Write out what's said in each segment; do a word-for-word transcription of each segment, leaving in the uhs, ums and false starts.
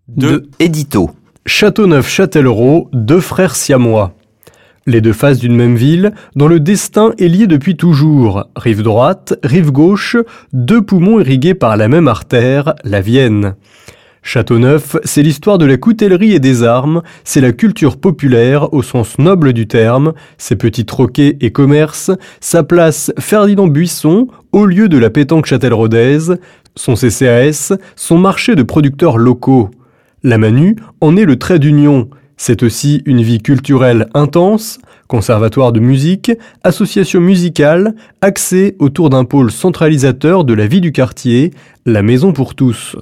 De Édito. Châteauneuf-Châtellerault, deux frères siamois. Les deux faces d'une même ville, dont le destin est lié depuis toujours. Rive droite, rive gauche, deux poumons irrigués par la même artère, la Vienne. Châteauneuf, c'est l'histoire de la coutellerie et des armes, c'est la culture populaire au sens noble du terme, ses petits troquets et commerces, sa place Ferdinand Buisson, au lieu de la pétanque châtelleraudnaise, son C C A S, son marché de producteurs locaux. La Manu en est le trait d'union. C'est aussi une vie culturelle intense, conservatoire de musique, association musicale, axée autour d'un pôle centralisateur de la vie du quartier, la maison pour tous.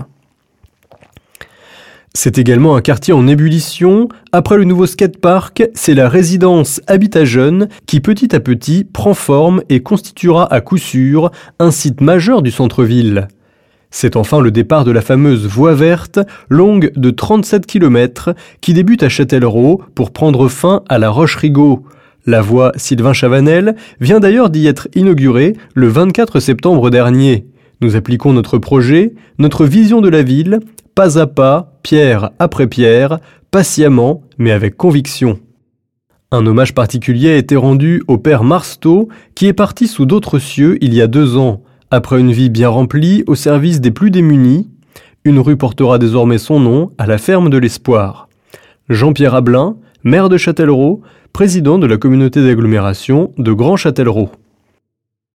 C'est également un quartier en ébullition. Après le nouveau skatepark, c'est la résidence Habitat Jeune qui petit à petit prend forme et constituera à coup sûr un site majeur du centre-ville. C'est enfin le départ de la fameuse voie verte, longue de trente-sept kilomètres, qui débute à Châtellerault pour prendre fin à la Roche-Rigaud. La voie Sylvain Chavanel vient d'ailleurs d'y être inaugurée le vingt-quatre septembre dernier. Nous appliquons notre projet, notre vision de la ville, pas à pas, pierre après pierre, patiemment, mais avec conviction. Un hommage particulier a été rendu au père Marsteau, qui est parti sous d'autres cieux il y a deux ans. Après une vie bien remplie au service des plus démunis, une rue portera désormais son nom à la ferme de l'Espoir. Jean-Pierre Ablin, maire de Châtellerault, président de la communauté d'agglomération de Grand Châtellerault.